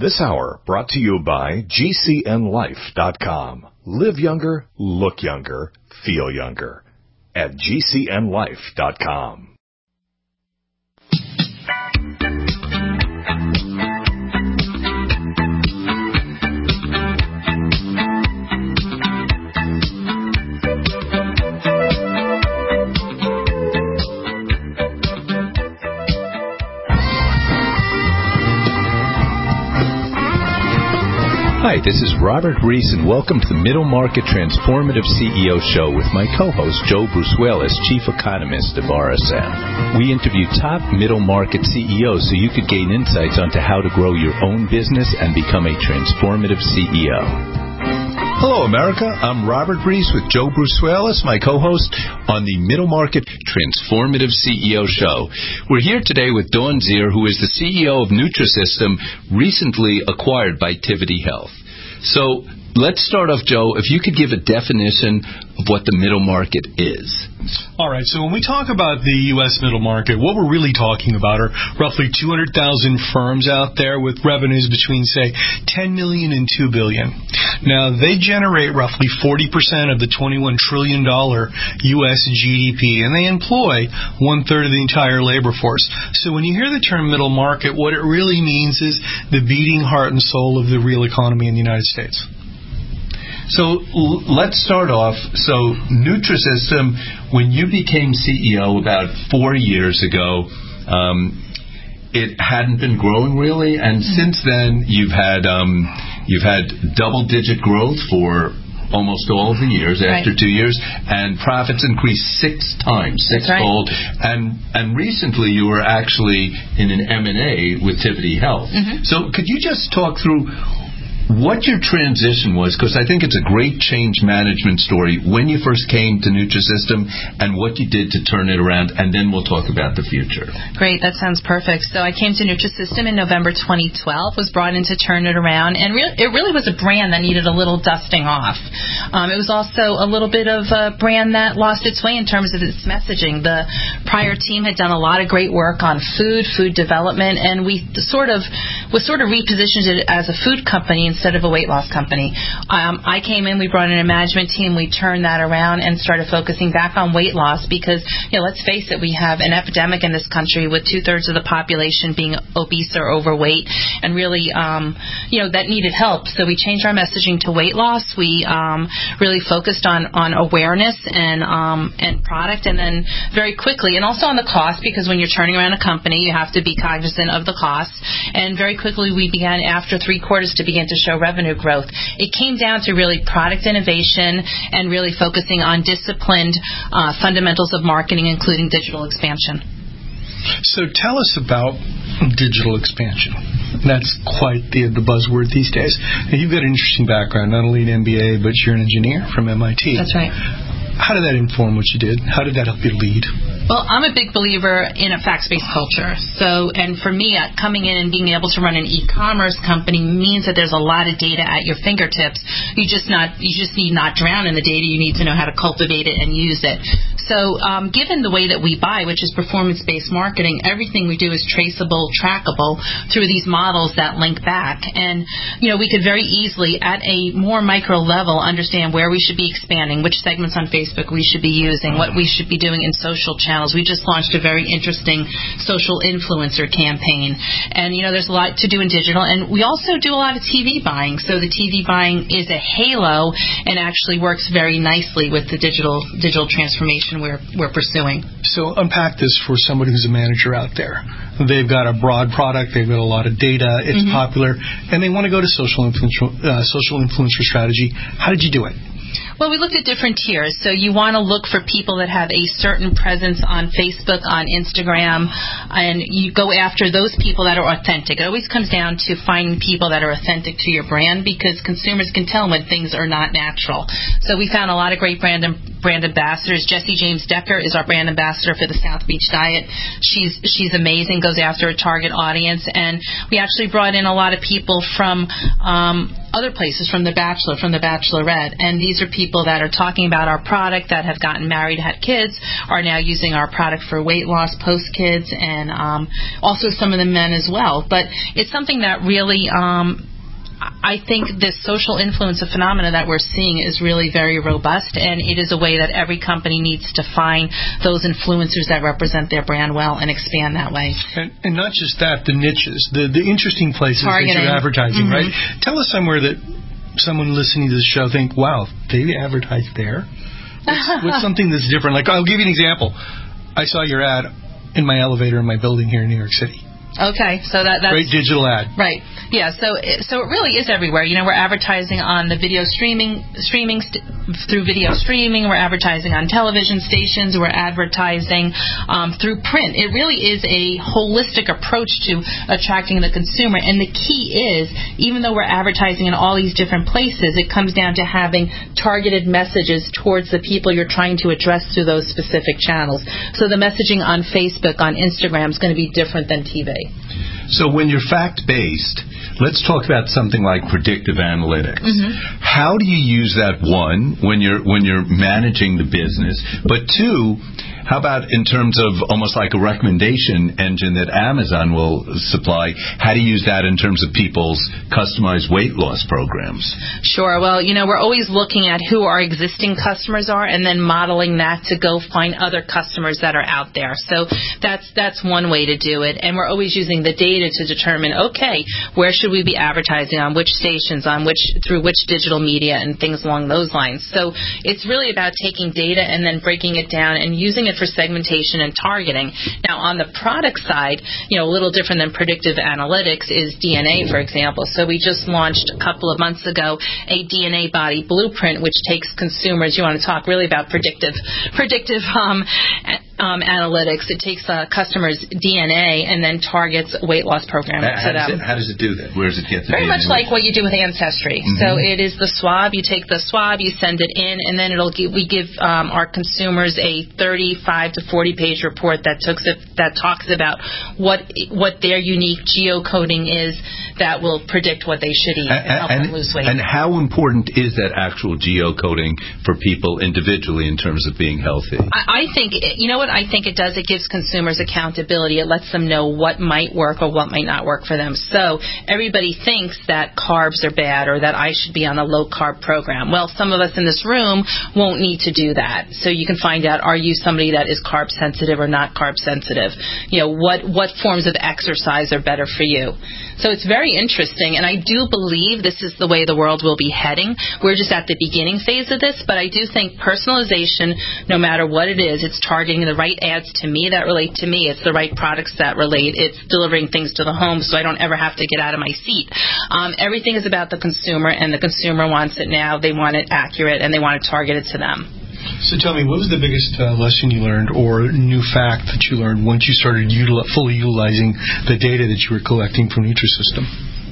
This hour brought to you by GCNLife.com. Live younger, look younger, feel younger at GCNLife.com. Hi, this is Robert Reese, and welcome to the Middle Market Transformative CEO Show with my co-host, Joe Brusuelas, Chief Economist of RSM. We interview top middle market CEOs so you could gain insights onto how to grow your own business and become a transformative CEO. Hello, America. I'm Robert Reese with Joe Brusuelas, my co-host on the Middle Market Transformative CEO Show. We're here today with Dawn Zier, who is the CEO of Nutrisystem, recently acquired by Tivity Health. So let's start off, Joe, if you could give a definition of what the middle market is. All right, so when we talk about the U.S. middle market, what we're really talking about are roughly 200,000 firms out there with revenues between, say, $10 million and $2 billion. Now, they generate roughly 40% of the $21 trillion U.S. GDP, and they employ one-third of the entire labor force. So when you hear the term middle market, what it really means is the beating heart and soul of the real economy in the United States. So let's start off. So Nutrisystem, when you became CEO about 4 years ago, it hadn't been growing really, and since then you've had double-digit growth for almost all of the years after 2 years, and profits increased sixfold. Right. And recently you were actually in an M&A with Tivity Health. Mm-hmm. So could you just talk through what your transition was, because I think it's a great change management story, when you first came to Nutrisystem and what you did to turn it around, and then we'll talk about the future. Great, that sounds perfect. So I came to Nutrisystem in November 2012, was brought in to turn it around, and it really was a brand that needed a little dusting off. It was also a little bit of a brand that lost its way in terms of its messaging. The prior team had done a lot of great work on food development, and we sort of repositioned it as a food company instead of a weight loss company. I came in, we brought in a management team, we turned that around and started focusing back on weight loss because, let's face it, we have an epidemic in this country with 2/3 of the population being obese or overweight, and really, that needed help. So we changed our messaging to weight loss. We really focused on awareness and product, and then very quickly, and also on the cost, because when you're turning around a company, you have to be cognizant of the cost. And very quickly, we began, after 3 quarters, to begin to show revenue growth. It came down to really product innovation and really focusing on disciplined fundamentals of marketing, including digital expansion. So tell us about digital expansion. That's quite the buzzword these days. Now, you've got an interesting background, not only an MBA, but you're an engineer from MIT. That's right. How did that inform what you did? How did that help you lead? Well, I'm a big believer in a facts-based culture. And for me, coming in and being able to run an e-commerce company means that there's a lot of data at your fingertips. You just need not drown in the data. You need to know how to cultivate it and use it. So given the way that we buy, which is performance-based marketing, everything we do is traceable, trackable through these models that link back. And, we could very easily, at a more micro level, understand where we should be expanding, which segments on Facebook we should be using, what we should be doing in social channels. We just launched a very interesting social influencer campaign. And, there's a lot to do in digital. And we also do a lot of TV buying. So the TV buying is a halo and actually works very nicely with the digital transformation we're pursuing. So unpack this for somebody who's a manager out there. They've got a broad product, they've got a lot of data, it's popular, and they want to go to social influencer strategy. How did you do it? Well, we looked at different tiers. So you want to look for people that have a certain presence on Facebook, on Instagram, and you go after those people that are authentic. It always comes down to finding people that are authentic to your brand, because consumers can tell when things are not natural. So we found a lot of great brand ambassadors. Jessie James Decker is our brand ambassador for the South Beach Diet. She's amazing, goes after a target audience. And we actually brought in a lot of people from other places, from The Bachelor, from The Bachelorette, and these are people that are talking about our product, that have gotten married, had kids, are now using our product for weight loss post-kids, and also some of the men as well. But it's something that really... I think this social influencer phenomena that we're seeing is really very robust, and it is a way that every company needs to find those influencers that represent their brand well and expand that way. And not just that, the niches, the interesting places Targeting. that you're advertising, right? Tell us somewhere that someone listening to this show think, wow, they advertise there? What's something that's different? Like, I'll give you an example. I saw your ad in my elevator in my building here in New York City. Okay, so that's great digital ad. Right. Yeah. So it really is everywhere. You know, we're advertising on the video streaming through video streaming. We're advertising on television stations. We're advertising through print. It really is a holistic approach to attracting the consumer. And the key is, even though we're advertising in all these different places, it comes down to having targeted messages towards the people you're trying to address through those specific channels. So the messaging on Facebook, on Instagram is going to be different than TV. So when you're fact-based, let's talk about something like predictive analytics. How do you use that, one, when you're managing the business, but two, how about in terms of almost like a recommendation engine that Amazon will supply? How do you use that in terms of people's customized weight loss programs? Sure. Well, you know, we're always looking at who our existing customers are and then modeling that to go find other customers that are out there. So that's one way to do it. And we're always using the data to determine, okay, where should we be advertising, on which stations, through which digital media, and things along those lines. So it's really about taking data and then breaking it down and using it for segmentation and targeting. Now, on the product side, you know, a little different than predictive analytics is DNA, for example. So we just launched a couple of months ago a DNA body blueprint, which takes consumers. You want to talk really about predictive analytics. It takes customers' DNA and then targets weight loss programs to them. How does it do that? Where does it get the Very DNA? much like what you do with Ancestry. So it is the swab. You take the swab, you send it in, and then we give our consumers a 35 to 40-page report that talks about what their unique geocoding is that will predict what they should eat and help them lose weight. And how important is that actual geocoding for people individually in terms of being healthy? I think, you know what I think it does? It gives consumers accountability. It lets them know what might work or what might not work for them. So everybody thinks that carbs are bad or that I should be on a low-carb program. Well, some of us in this room won't need to do that. So you can find out, are you somebody that is carb sensitive or not carb sensitive? You know, what forms of exercise are better for you? So it's very interesting, and I do believe this is the way the world will be heading. We're just at the beginning phase of this, but I do think personalization, no matter what it is, it's targeting the right ads to me that relate to me. It's the right products that relate. It's delivering things to the home so I don't ever have to get out of my seat. Everything is about the consumer, and the consumer wants it now. They want it accurate, and they want to target it to them. So tell me, what was the biggest lesson you learned or new fact that you learned once you started fully utilizing the data that you were collecting from Nutrisystem?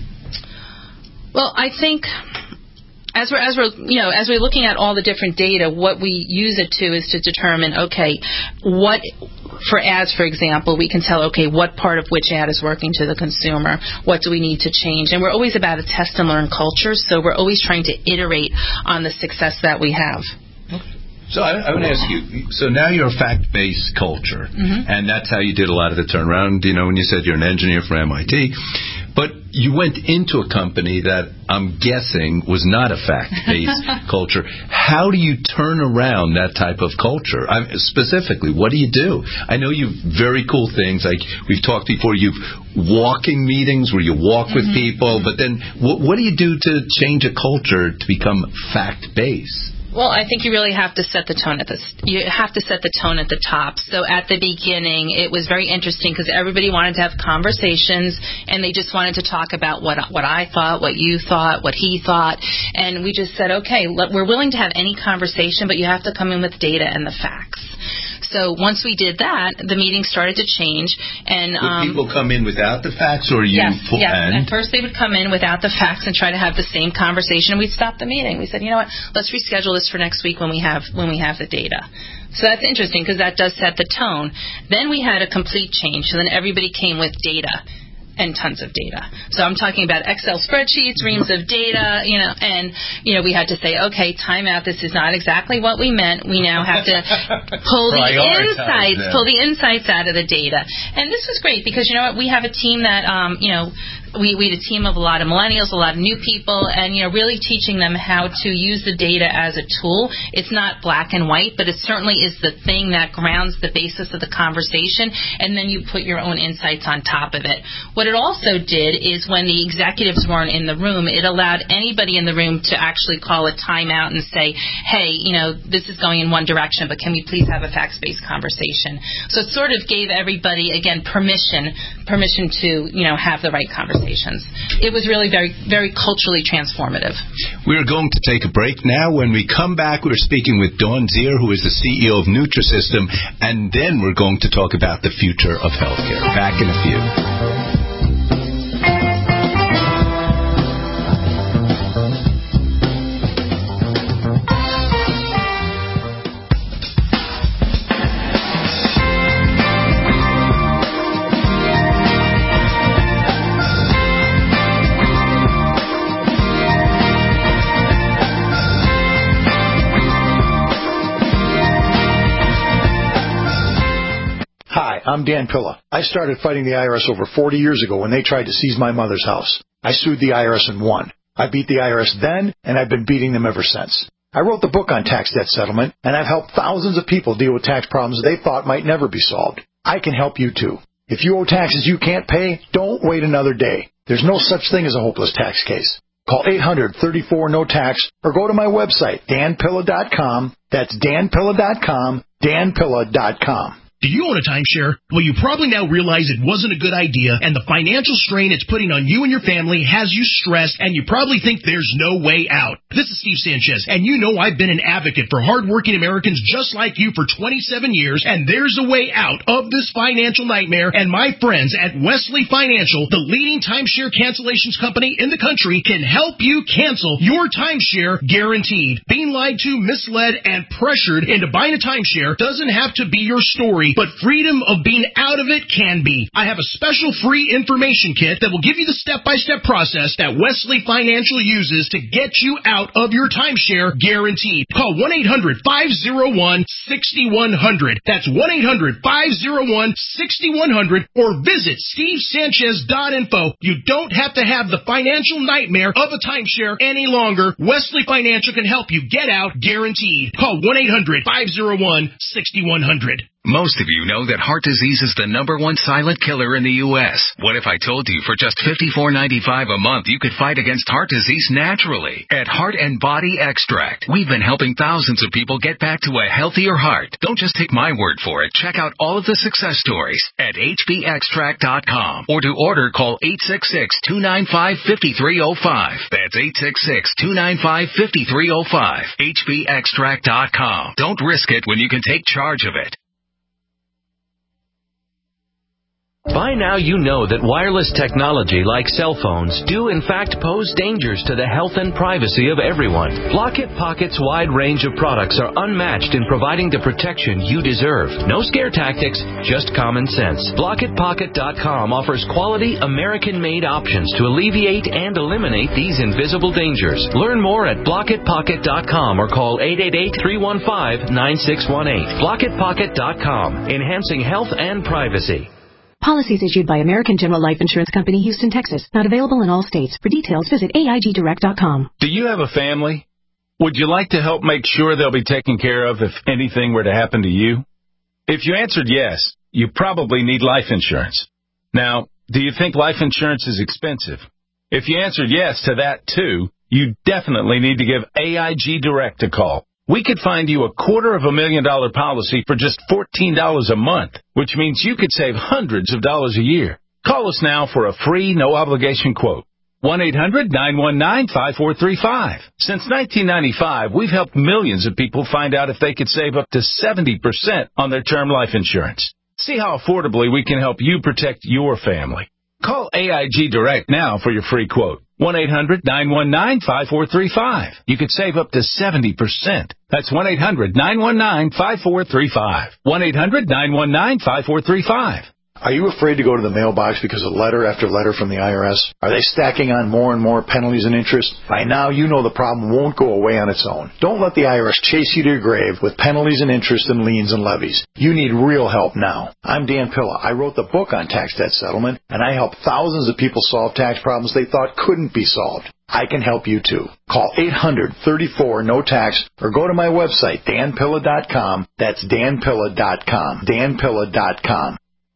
Well, I think as we're looking at all the different data, what we use it to is to determine, okay, what for ads, for example, we can tell, okay, what part of which ad is working to the consumer, what do we need to change, and we're always about a test and learn culture, so we're always trying to iterate on the success that we have. Okay. So I want to ask you, so now you're a fact-based culture, and that's how you did a lot of the turnaround, you know, when you said you're an engineer from MIT, but you went into a company that I'm guessing was not a fact-based culture. How do you turn around that type of culture? Specifically, what do you do? I know you've very cool things, like we've talked before, you've walking meetings where you walk with people, but then what do you do to change a culture to become fact-based? Well, I think you really have to set the tone at the top. So at the beginning, it was very interesting because everybody wanted to have conversations, and they just wanted to talk about what I thought, what you thought, what he thought, and we just said, okay, we're willing to have any conversation, but you have to come in with data and the facts. So once we did that, the meeting started to change. And would people come in without the facts, or you? Yes. At first, they would come in without the facts and try to have the same conversation. We'd stop the meeting. We said, you know what? Let's reschedule this for next week when we have the data. So that's interesting because that does set the tone. Then we had a complete change. So then everybody came with data. and tons of data. So I'm talking about Excel spreadsheets, reams of data, and we had to say, okay, time out. This is not exactly what we meant. We now have to pull the insights out of the data. And this was great because, we have a team that, we had a team of a lot of millennials, a lot of new people, and really teaching them how to use the data as a tool. It's not black and white, but it certainly is the thing that grounds the basis of the conversation, and then you put your own insights on top of it. What it also did is when the executives weren't in the room, it allowed anybody in the room to actually call a timeout and say, hey, this is going in one direction, but can we please have a facts-based conversation? So it sort of gave everybody, again, permission to have the right conversation. It was really very, very culturally transformative. We're going to take a break now. When we come back, we're speaking with Dawn Zier, who is the CEO of Nutrisystem, and then we're going to talk about the future of healthcare. Back in a few. I'm Dan Pilla. I started fighting the IRS over 40 years ago when they tried to seize my mother's house. I sued the IRS and won. I beat the IRS then, and I've been beating them ever since. I wrote the book on tax debt settlement, and I've helped thousands of people deal with tax problems they thought might never be solved. I can help you too. If you owe taxes you can't pay, don't wait another day. There's no such thing as a hopeless tax case. Call 800-34-NO-TAX or go to my website, danpilla.com. That's danpilla.com, danpilla.com. Do you own a timeshare? Well, you probably now realize it wasn't a good idea, and the financial strain it's putting on you and your family has you stressed, and you probably think there's no way out. This is Steve Sanchez, and I've been an advocate for hardworking Americans just like you for 27 years, and there's a way out of this financial nightmare, and my friends at Wesley Financial, the leading timeshare cancellations company in the country, can help you cancel your timeshare guaranteed. Being lied to, misled, and pressured into buying a timeshare doesn't have to be your story, but freedom of being out of it can be. I have a special free information kit that will give you the step-by-step process that Wesley Financial uses to get you out of your timeshare guaranteed. Call 1-800-501-6100. That's 1-800-501-6100 or visit stevesanchez.info. You don't have to have the financial nightmare of a timeshare any longer. Wesley Financial can help you get out guaranteed. Call 1-800-501-6100. Most of you know that heart disease is the #1 silent killer in the U.S. What if I told you for just $54.95 a month you could fight against heart disease naturally? At Heart and Body Extract, we've been helping thousands of people get back to a healthier heart. Don't just take my word for it. Check out all of the success stories at hbextract.com, or to order, call 866-295-5305. That's 866-295-5305. hbextract.com. Don't risk it when you can take charge of it. By now you know that wireless technology like cell phones do in fact pose dangers to the health and privacy of everyone. Blockit Pocket's wide range of products are unmatched in providing the protection you deserve. No scare tactics, just common sense. BlockitPocket.com offers quality American-made options to alleviate and eliminate these invisible dangers. Learn more at BlockitPocket.com or call 888-315-9618. BlockitPocket.com, enhancing health and privacy. Policies issued by American General Life Insurance Company, Houston, Texas. Not available in all states. For details, visit AIGDirect.com. Do you have a family? Would you like to help make sure they'll be taken care of if anything were to happen to you? If you answered yes, you probably need life insurance. Now, do you think life insurance is expensive? If you answered yes to that too, you definitely need to give AIG Direct a call. We could find you a $250,000 policy for just $14 a month, which means you could save hundreds of dollars a year. Call us now for a free, no-obligation quote. 1-800-919-5435. Since 1995, we've helped millions of people find out if they could save up to 70% on their term life insurance. See how affordably we can help you protect your family. Call AIG Direct now for your free quote. 1-800-919-5435. You could save up to 70%. That's 1-800-919-5435. 1-800-919-5435. Are you afraid to go to the mailbox because of letter after letter from the IRS? Are they stacking on more and more penalties and interest? By now, you know the problem won't go away on its own. Don't let the IRS chase you to your grave with penalties and interest and liens and levies. You need real help now. I'm Dan Pilla. I wrote the book on tax debt settlement, and I help thousands of people solve tax problems they thought couldn't be solved. I can help you too. Call 800-34-NO-TAX or go to my website, danpilla.com. That's danpilla.com. danpilla.com.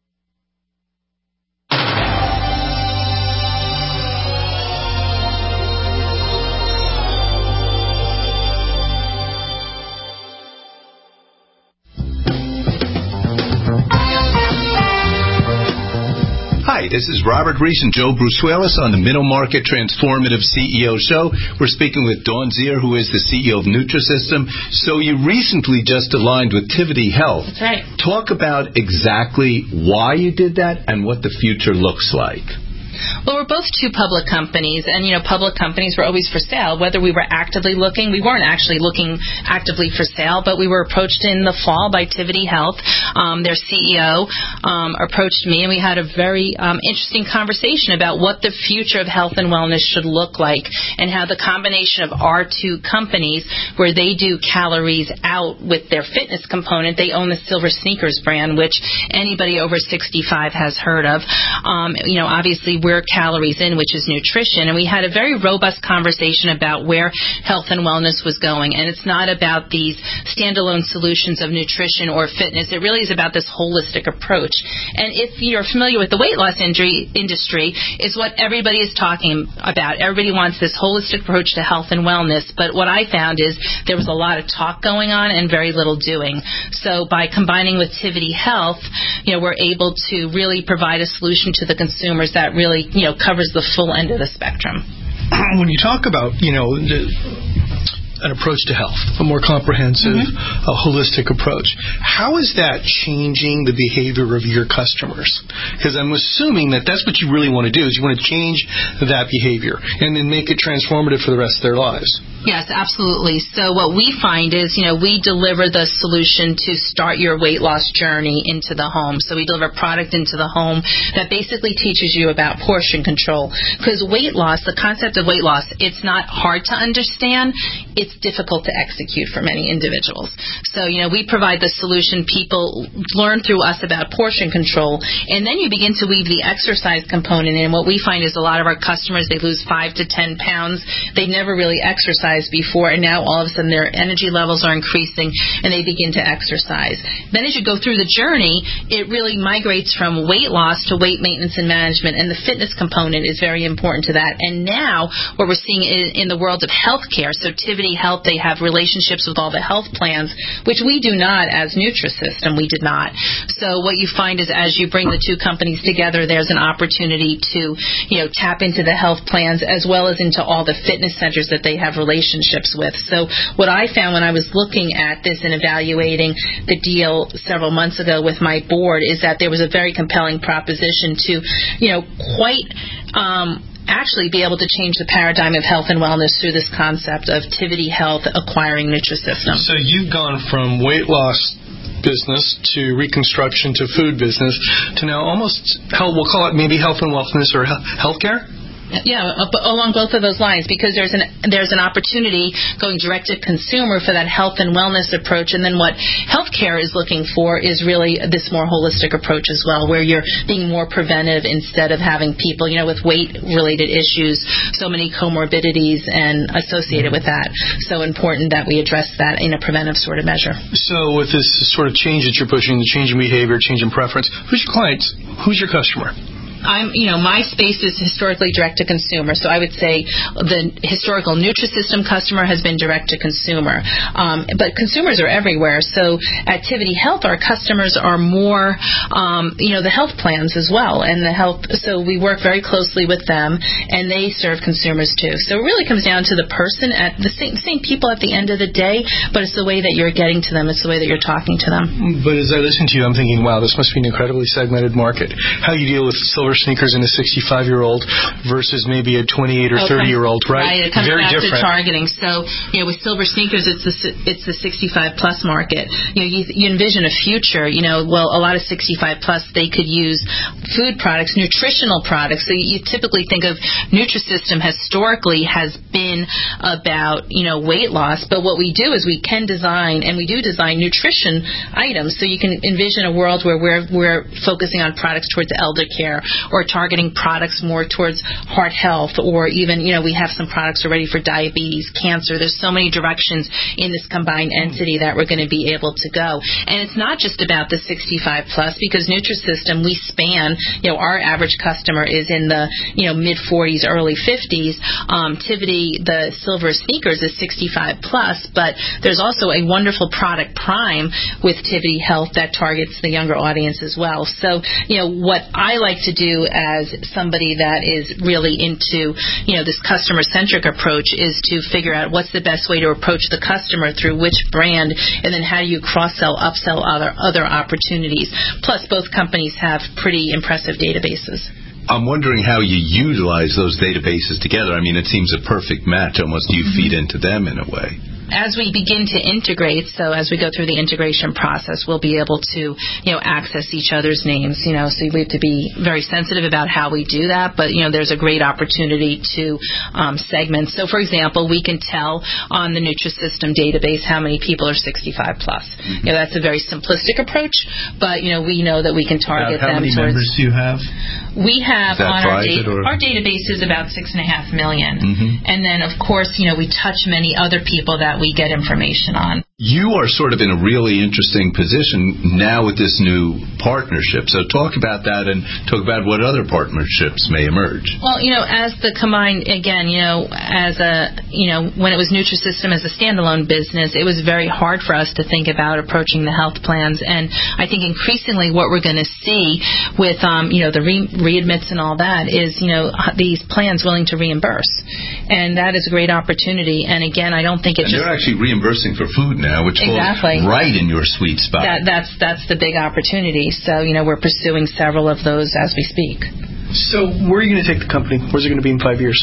Hi, this is Robert Reese and Joe Brusuelas on the Middle Market Transformative CEO Show. We're speaking with Dawn Zier, who is the CEO of Nutrisystem. So you recently just aligned with Tivity Health. That's right. Talk about exactly why you did that and what the future looks like. Well, we're both two public companies, and, public companies were always for sale. Whether we were actively looking, we weren't actually looking actively for sale, but we were approached in the fall by Tivity Health. Their CEO approached me, and we had a very interesting conversation about what the future of health and wellness should look like and how the combination of our two companies, where they do calories out with their fitness component, they own the Silver Sneakers brand, which anybody over 65 has heard of. Obviously, we're calories in, which is nutrition, and we had a very robust conversation about where health and wellness was going. And it's not about these standalone solutions of nutrition or fitness. It really is about this holistic approach. And if you're familiar with the weight loss industry, is what everybody is talking about. Everybody wants this holistic approach to health and wellness, but what I found is there was a lot of talk going on and very little doing. So by combining with Tivity Health, we're able to really provide a solution to the consumers that really covers the full end of the spectrum. When you talk about, an approach to health, a more comprehensive, holistic approach, how is that changing the behavior of your customers? Because I'm assuming that that's what you really want to do, is you want to change that behavior and then make it transformative for the rest of their lives. Yes, absolutely. So what we find is, we deliver the solution to start your weight loss journey into the home. So we deliver product into the home that basically teaches you about portion control. Because weight loss, the concept of weight loss, it's not hard to understand. It's difficult to execute for many individuals. So, we provide the solution. People learn through us about portion control, and then you begin to weave the exercise component in. What we find is a lot of our customers, they lose 5 to 10 pounds. They never really exercised before, and now all of a sudden their energy levels are increasing, and they begin to exercise. Then as you go through the journey, it really migrates from weight loss to weight maintenance and management, and the fitness component is very important to that. And now what we're seeing in the world of healthcare, so Tivity Health, they have relationships with all the health plans, which we do not as Nutrisystem. We did not. So what you find is as you bring the two companies together, there's an opportunity to, tap into the health plans as well as into all the fitness centers that they have relationships with. So what I found when I was looking at this and evaluating the deal several months ago with my board is that there was a very compelling proposition to, actually be able to change the paradigm of health and wellness through this concept of Tivity Health acquiring Nutrisystem. So you've gone from weight loss business to reconstruction to food business to now almost, we'll call it maybe health and wellness or healthcare? Yeah, along both of those lines, because there's an opportunity going direct to consumer for that health and wellness approach, and then what healthcare is looking for is really this more holistic approach as well, where you're being more preventive instead of having people, with weight-related issues, so many comorbidities and associated with that. So important that we address that in a preventive sort of measure. So with this sort of change that you're pushing, the change in behavior, change in preference, who's your clients? Who's your customer? My space is historically direct to consumer, so I would say the historical Nutrisystem customer has been direct to consumer. But consumers are everywhere. So at Tivity Health, our customers are more, the health plans as well, and so we work very closely with them, and they serve consumers too. So it really comes down to the person, at the same people at the end of the day, but it's the way that you're getting to them. It's the way that you're talking to them. But as I listen to you, I'm thinking, wow, this must be an incredibly segmented market. How you deal with Silver Silver Sneakers in a 65-year-old versus maybe a 28 or 30-year-old, right? Right. It comes Very back different. to targeting. So, with Silver Sneakers, it's the 65-plus market. You envision a future, a lot of 65-plus, they could use food products, nutritional products. So you typically think of Nutrisystem historically has been about, weight loss. But what we do is we can design, and we do design nutrition items. So you can envision a world where we're focusing on products towards elder care, or targeting products more towards heart health, or even, we have some products already for diabetes, cancer. There's so many directions in this combined entity that we're going to be able to go. And it's not just about the 65 plus, because Nutrisystem, we span, our average customer is in the, mid 40s, early 50s. Tivity, the Silver Sneakers, is 65 plus, but there's also a wonderful product Prime with Tivity Health that targets the younger audience as well. So, what I like to do as somebody that is really into, this customer-centric approach is to figure out what's the best way to approach the customer through which brand, and then how do you cross-sell, upsell other opportunities. Plus, both companies have pretty impressive databases. I'm wondering how you utilize those databases together. I mean, it seems a perfect match. Almost you feed into them in a way. As we begin to integrate, so as we go through the integration process, we'll be able to, access each other's names, so we have to be very sensitive about how we do that, but, there's a great opportunity to segment. So, for example, we can tell on the Nutrisystem database how many people are 65 plus. That's a very simplistic approach, but, we know that we can target them. How many members do you have? We have on our database is about 6.5 million. And then, of course, we touch many other people that we get information on. You are sort of in a really interesting position now with this new partnership. So talk about that, and talk about what other partnerships may emerge. Well, as the combined, again, as a, when it was Nutrisystem as a standalone business, it was very hard for us to think about approaching the health plans. And I think increasingly what we're going to see with, the readmits and all that is, these plans willing to reimburse. And that is a great opportunity. And again, I don't think it's they're actually reimbursing for food now, which exactly falls right in your sweet spot. That's the big opportunity. So, we're pursuing several of those as we speak. So where are you going to take the company? Where's it going to be in 5 years?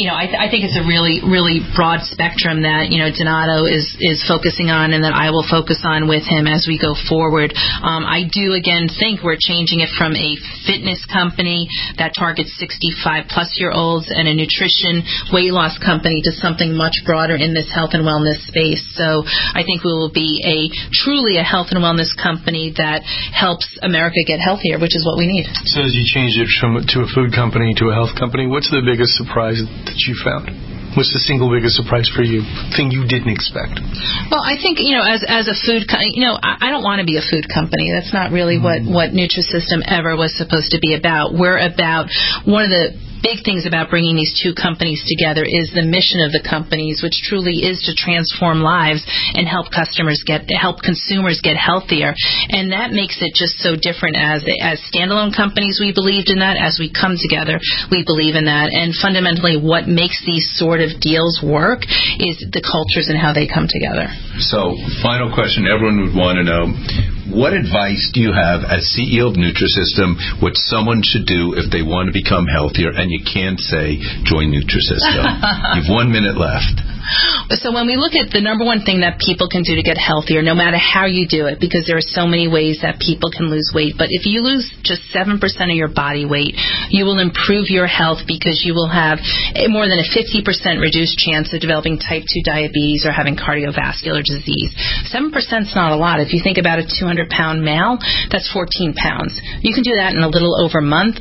I think it's a really, really broad spectrum that, Donato is focusing on, and that I will focus on with him as we go forward. I do, again, think we're changing it from a fitness company that targets 65-plus-year-olds and a nutrition weight loss company to something much broader in this health and wellness space. So I think we will be truly a health and wellness company that helps America get healthier, which is what we need. So as you change it to a food company to a health company, what's the biggest surprise that you found? What's the single biggest surprise for you? Thing you didn't expect? Well, I think, as a food company, I don't want to be a food company. That's not really what Nutrisystem ever was supposed to be about. We're about one of the big things about bringing these two companies together is the mission of the companies, which truly is to transform lives and help consumers get healthier. And that makes it just so different. As standalone companies, we believed in that. As we come together, we believe in that. And fundamentally, what makes these sort of deals work is the cultures and how they come together. So, final question everyone would want to know. What advice do you have as CEO of Nutrisystem what someone should do if they want to become healthier? And you can't say, join Nutrisystem. You've 1 minute left. So when we look at the number one thing that people can do to get healthier, no matter how you do it, because there are so many ways that people can lose weight, but if you lose just 7% of your body weight, you will improve your health because you will have more than a 50% reduced chance of developing type 2 diabetes or having cardiovascular disease. 7% is not a lot. If you think about a 200-pound male, that's 14 pounds. You can do that in a little over a month,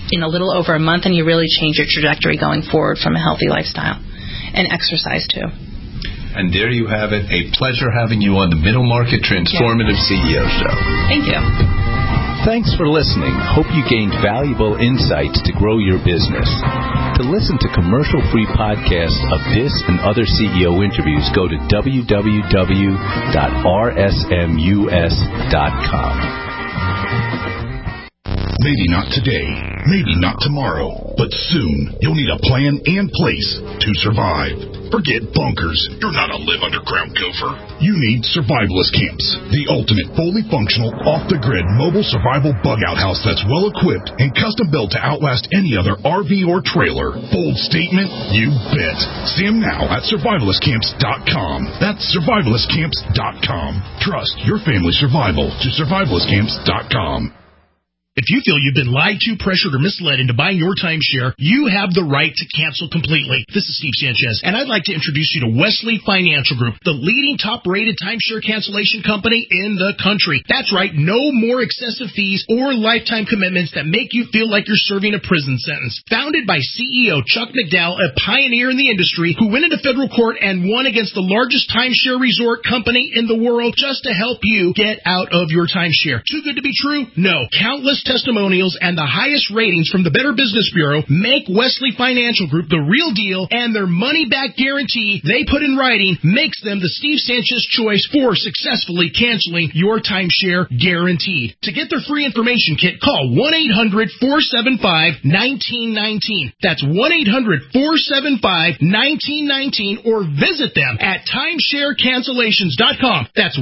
and you really change your trajectory going forward from a healthy lifestyle. And exercise, too. And there you have it. A pleasure having you on the Middle Market Transformative CEO Show. Thank you. Thanks for listening. Hope you gained valuable insights to grow your business. To listen to commercial-free podcasts of this and other CEO interviews, go to www.rsmus.com. Maybe not today, maybe not tomorrow, but soon you'll need a plan and place to survive. Forget bunkers. You're not a live underground gopher. You need Survivalist Camps, the ultimate fully functional, off-the-grid mobile survival bug-out house that's well-equipped and custom-built to outlast any other RV or trailer. Bold statement? You bet. See them now at survivalistcamps.com. That's survivalistcamps.com. Trust your family's survival to survivalistcamps.com. If you feel you've been lied to, pressured, or misled into buying your timeshare, you have the right to cancel completely. This is Steve Sanchez, and I'd like to introduce you to Wesley Financial Group, the leading top-rated timeshare cancellation company in the country. That's right, no more excessive fees or lifetime commitments that make you feel like you're serving a prison sentence. Founded by CEO Chuck McDowell, a pioneer in the industry who went into federal court and won against the largest timeshare resort company in the world just to help you get out of your timeshare. Too good to be true? No. Countless testimonials and the highest ratings from the Better Business Bureau make Wesley Financial Group the real deal, and their money-back guarantee they put in writing makes them the Steve Sanchez choice for successfully canceling your timeshare guaranteed. To get their free information kit, call 1-800-475-1919. That's 1-800-475-1919, or visit them at timesharecancellations.com. That's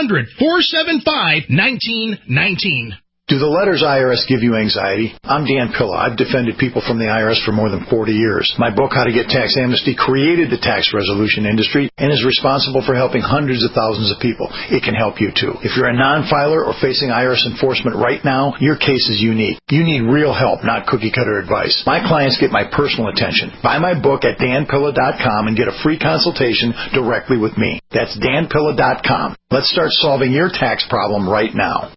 1-800-475-1919. Do the letters IRS give you anxiety? I'm Dan Pilla. I've defended people from the IRS for more than 40 years. My book, How to Get Tax Amnesty, created the tax resolution industry and is responsible for helping hundreds of thousands of people. It can help you too. If you're a non-filer or facing IRS enforcement right now, your case is unique. You need real help, not cookie-cutter advice. My clients get my personal attention. Buy my book at danpilla.com and get a free consultation directly with me. That's danpilla.com. Let's start solving your tax problem right now.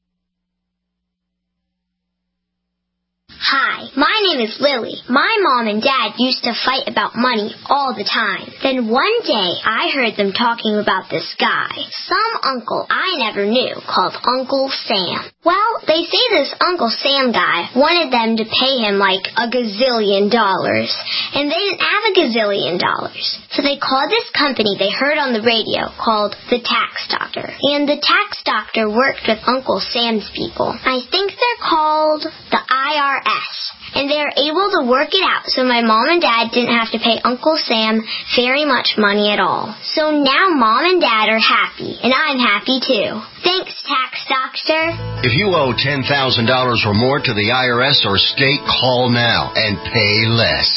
Hi, my name is Lily. My mom and dad used to fight about money all the time. Then one day, I heard them talking about this guy, some uncle I never knew, called Uncle Sam. Well, they say this Uncle Sam guy wanted them to pay him like $1 gazillion, and they didn't have $1 gazillion. So they called this company they heard on the radio called the Tax Doctor. And the Tax Doctor worked with Uncle Sam's people. I think they're called the IRS. And they were able to work it out so my mom and dad didn't have to pay Uncle Sam very much money at all. So now mom and dad are happy, and I'm happy too. Thanks, Tax Doctor. If you owe $10,000 or more to the IRS or state, call now and pay less.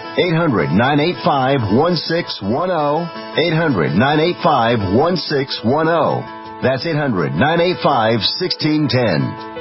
800-985-1610. 800-985-1610. That's 800-985-1610.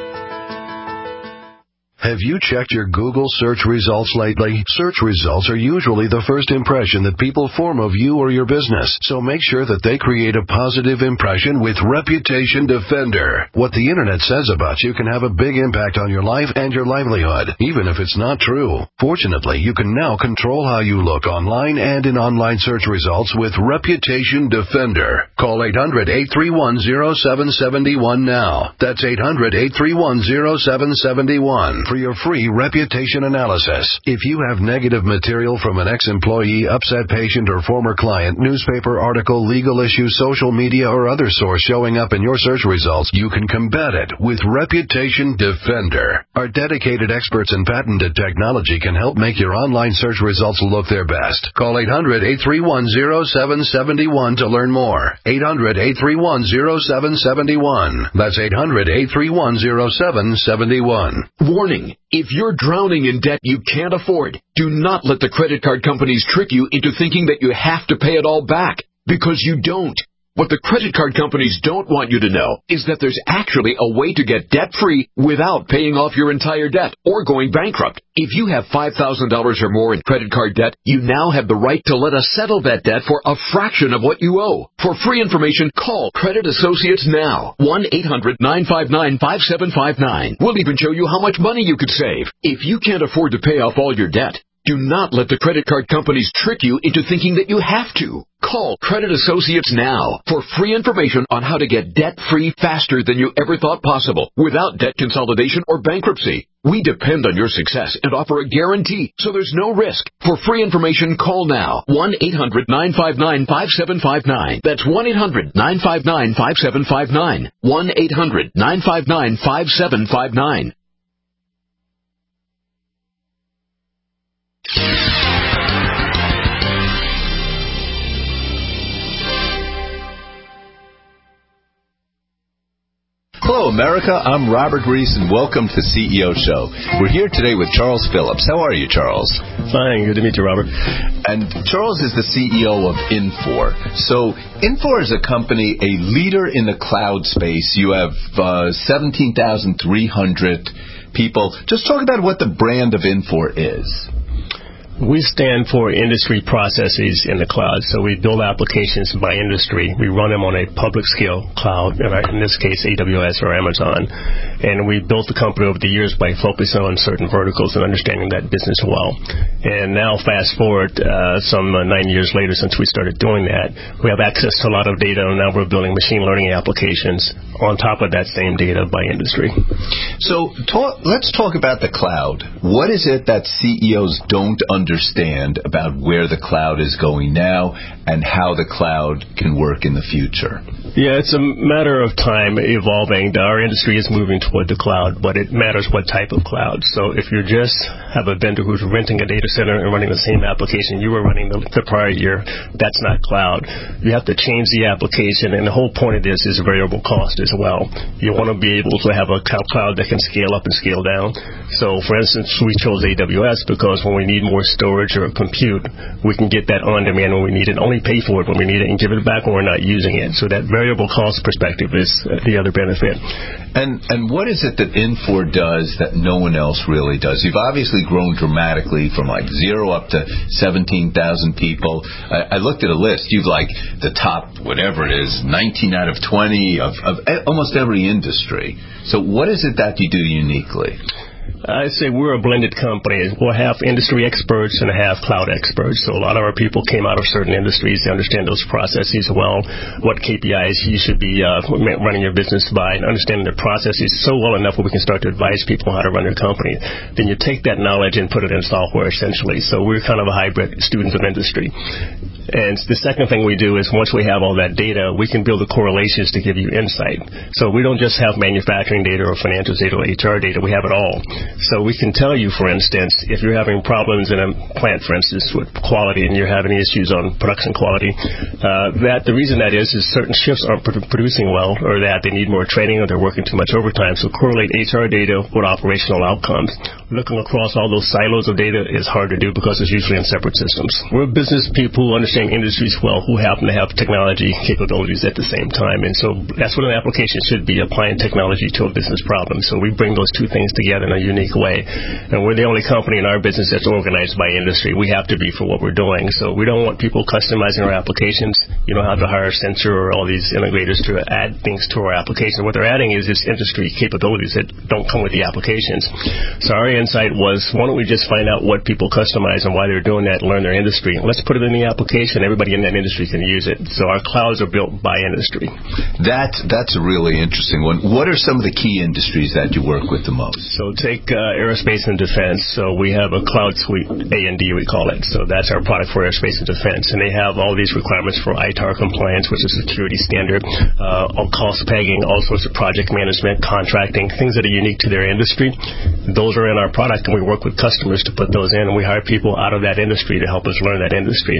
Have you checked your Google search results lately? Search results are usually the first impression that people form of you or your business, so make sure that they create a positive impression with Reputation Defender. What the internet says about you can have a big impact on your life and your livelihood, even if it's not true. Fortunately, you can now control how you look online and in online search results with Reputation Defender. Call 800-831-0771 now. That's 800-831-0771. For your free reputation analysis. If you have negative material from an ex-employee, upset patient, or former client, newspaper article, legal issue, social media, or other source showing up in your search results, you can combat it with Reputation Defender. Our dedicated experts in patented technology can help make your online search results look their best. Call 800-831-0771 to learn more. 800-831-0771. That's 800-831-0771. Warning. If you're drowning in debt you can't afford, do not let the credit card companies trick you into thinking that you have to pay it all back, because you don't. What the credit card companies don't want you to know is that there's actually a way to get debt-free without paying off your entire debt or going bankrupt. If you have $5,000 or more in credit card debt, you now have the right to let us settle that debt for a fraction of what you owe. For free information, call Credit Associates now. 1-800-959-5759. We'll even show you how much money you could save. If you can't afford to pay off all your debt, do not let the credit card companies trick you into thinking that you have to. Call Credit Associates now for free information on how to get debt-free faster than you ever thought possible without debt consolidation or bankruptcy. We depend on your success and offer a guarantee, so there's no risk. For free information, call now. 1-800-959-5759. That's 1-800-959-5759. 1-800-959-5759. Hello, America. I'm Robert Reese, and welcome to the CEO Show. We're here today with Charles Phillips. How are you, Charles? Fine. Good to meet you, Robert. And Charles is the CEO of Infor. So Infor is a company, a leader in the cloud space. You have 17,300 people. Just talk about what the brand of Infor is. We stand for industry processes in the cloud. So we build applications by industry. We run them on a public scale cloud, in this case AWS or Amazon. And we built the company over the years by focusing on certain verticals and understanding that business well. And now fast forward some 9 years later since we started doing that, we have access to a lot of data, and now we're building machine learning applications on top of that same data by industry. So let's talk about the cloud. What is it that CEOs don't understand about where the cloud is going now and how the cloud can work in the future? Yeah, it's a matter of time evolving. Our industry is moving toward the cloud, but it matters what type of cloud. So if you just have a vendor who's renting a data center and running the same application you were running the prior year, that's not cloud. You have to change the application, and the whole point of this is variable cost as well. You want to be able to have a cloud that can scale up and scale down. So, for instance, we chose AWS because when we need more storage or compute, we can get that on demand when we need it, only pay for it when we need it, and give it back when we're not using it. So that variable cost perspective is the other benefit. And what is it that Infor does that no one else really does? You've obviously grown dramatically from like 0 up to 17,000 people. I looked at a list. You've like the top, whatever it is, 19 out of 20 of almost every industry. So what is it that you do uniquely? I say we're a blended company. We're half industry experts and half cloud experts. So a lot of our people came out of certain industries. They understand those processes well, what KPIs you should be running your business by, and understanding the processes so well enough where we can start to advise people how to run their company. Then you take that knowledge and put it in software, essentially. So we're kind of a hybrid students of industry. And the second thing we do is once we have all that data, we can build the correlations to give you insight. So we don't just have manufacturing data or financial data or HR data. We have it all. So we can tell you, for instance, if you're having problems in a plant, for instance, with quality, and you're having issues on production quality, that the reason that is certain shifts aren't producing well, or that they need more training, or they're working too much overtime. So correlate HR data with operational outcomes. Looking across all those silos of data is hard to do because it's usually in separate systems. We're business people who understand industries well, who happen to have technology capabilities at the same time. And so that's what an application should be, applying technology to a business problem. So we bring those two things together in a unique way. And we're the only company in our business that's organized by industry. We have to be for what we're doing. So we don't want people customizing our applications. You don't have to hire Accenture or all these integrators to add things to our application. What they're adding is this industry capabilities that don't come with the applications. So our insight was, why don't we just find out what people customize and why they're doing that and learn their industry. Let's put it in the application. Everybody in that industry can use it. So our clouds are built by industry. That's a really interesting one. What are some of the key industries that you work with the most? So take aerospace and defense. So we have a cloud suite, A&D we call it. So that's our product for aerospace and defense. And they have all these requirements for ITAR compliance, which is a security standard, cost pegging, all sorts of project management, contracting, things that are unique to their industry. Those are in our product, and we work with customers to put those in, and we hire people out of that industry to help us learn that industry.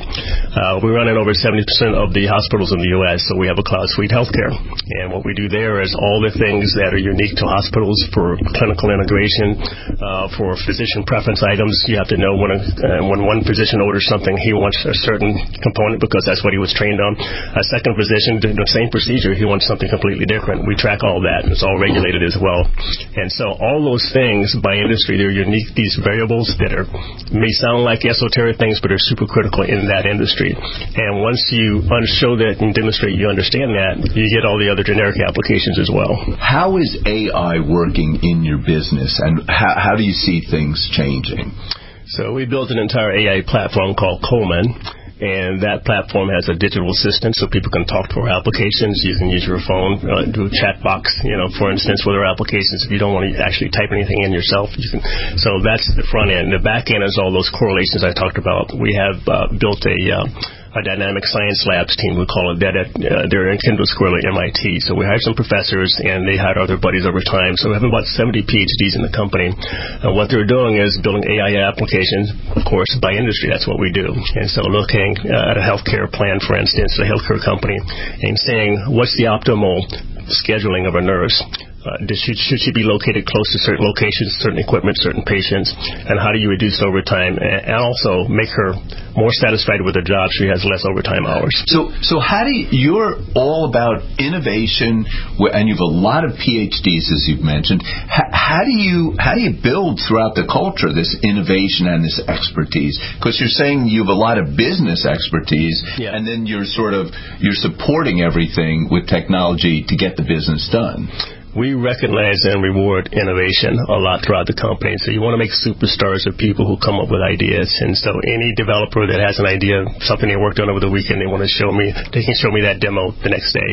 We run in over 70% of the hospitals in the U.S., so we have a cloud suite healthcare. And what we do there is all the things that are unique to hospitals for clinical integration, for physician preference items. You have to know when one physician orders something, he wants a certain component because that's what he was trained on. A second physician doing the same procedure, he wants something completely different. We track all that, and it's all regulated as well. And so all those things by industry, they're unique, these variables that may sound like esoteric things, but are super critical in that industry. And once you show that and demonstrate you understand that, you get all the other generic applications as well. How is AI working in your business, and how do you see things changing? So we built an entire AI platform called Coleman. And that platform has a digital assistant so people can talk to our applications. You can use your phone, do a chat box, for instance, with our applications. If you don't want to actually type anything in yourself, you can. So that's the front end. The back end is all those correlations I talked about. We have built a a dynamic science labs team. We call it that. They're in Kendall Square at MIT. So we hired some professors, and they hired other buddies over time. So we have about 70 PhDs in the company. What they're doing is building AI applications, of course, by industry. That's what we do. And so looking at a healthcare plan, for instance, a healthcare company, and saying, what's the optimal scheduling of a nurse? Should she be located close to certain locations, certain equipment, certain patients? And how do you reduce overtime and also make her more satisfied with her job so she has less overtime hours? So how do you're all about innovation, and you have a lot of PhDs, as you've mentioned. How do you build throughout the culture this innovation and this expertise? Because you're saying you have a lot of business expertise, and then you're supporting everything with technology to get the business done. We recognize and reward innovation a lot throughout the company. So you want to make superstars of people who come up with ideas. And so any developer that has an idea, something they worked on over the weekend, they want to show me, they can show me that demo the next day.